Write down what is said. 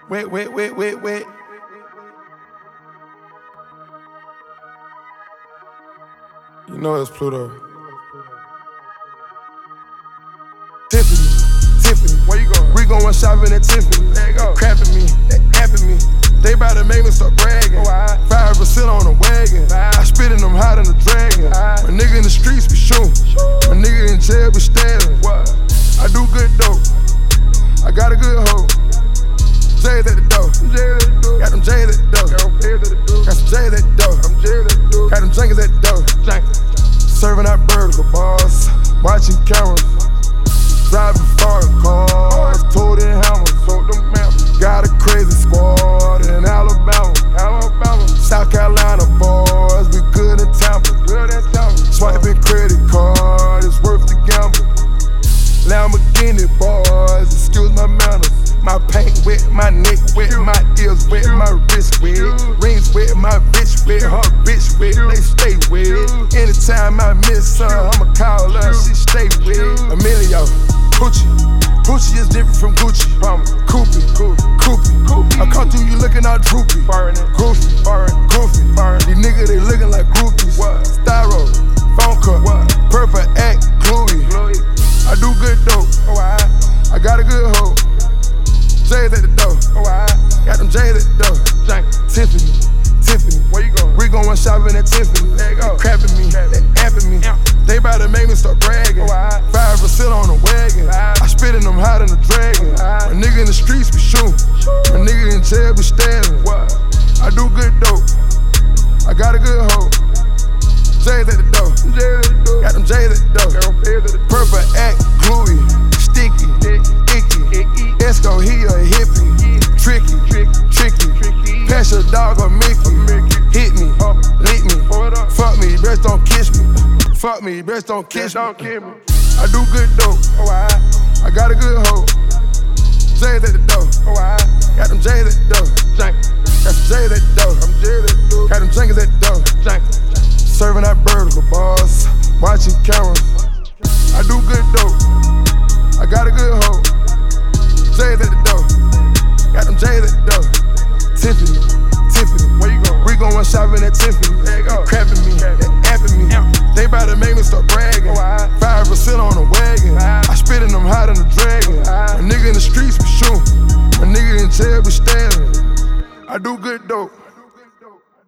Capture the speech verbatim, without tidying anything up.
Wet, wet, wet, wet, wet. You know it's Pluto. Tiffany, Tiffany, where you going? We going shopping at Tiffany. There you go. Crapping me, they apping me. They bout to make me start bragging. Five percent on the wagon. I spit in them hot in the dragon. My nigga in the streets be shooting. My nigga in jail be stabbing. I do good dope. I got a good hoe. J's at the door. Got them J's at the door. Got some J's at the door. Got them Jenkins at the door. Serving out burger bars. Watching cameras. Driving foreign cars. Told in hammers. Got a crazy squad in Alabama. South Carolina boys. We good in Tampa. Swiping credit card. It's worth the gamble. Lamborghini boys. Excuse my manners. My paint wet, my neck wet, my ears wet, my wrist wet, rings wet, my bitch wet, her bitch wet, they stay wet. Anytime I miss her, I'ma call her, she stay wet. Emilio, Gucci, Gucci is different from Gucci. Koopy, Koopy, I come through you looking all droopy. Goofy, goofy, these niggas they looking like groupies. Styro, phone cut, purple act, gluey. I do good dope, I got a good hoe. J's at the door. Got them J's at the door. Tiffany, Tiffany, where you going? We going shopping at Tiffany. There you go. Crapping me, they apping me. They bout to make me start bragging. Five percent on the wagon. I spit in them hot in the dragon. My nigga in the streets be shooting. My nigga in jail be stabbing. I do good dope. I got a good hoe. J's at the door. Got them J's at the door. Purple act, gluey, sticky, icky. Esco, he a hippie. Tricky, tricky. Pass your dog or Mickey. Hit me, lick me. Fuck me, best don't kiss me. Fuck me, best don't kiss me. I do good dope. I got a good hoe. J's at the door. Got them J's at the door. Got some J's at the door. Got them Jenkins at the door. Serving out burger bars. Watching cameras. I do good dope. I got a good hoe. J's at the door. Got them J's at the door. Tiffany, Tiffany, where you going? We going shopping at Tiffany. There you go. Crapping me, they apping me. They bout to make me start bragging. Five percent on the wagon. I spit in them hot in the dragon. My nigga in the streets be shooting. My nigga in jail be stabbing. I do good dope.